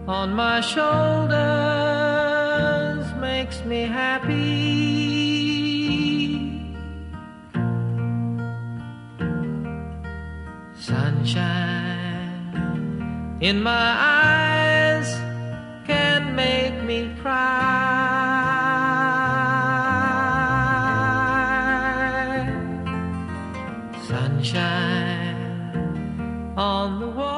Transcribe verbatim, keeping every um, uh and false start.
on my shoulders makes me happy. Sunshine in my eyes can make me cry. Sunshine on the wall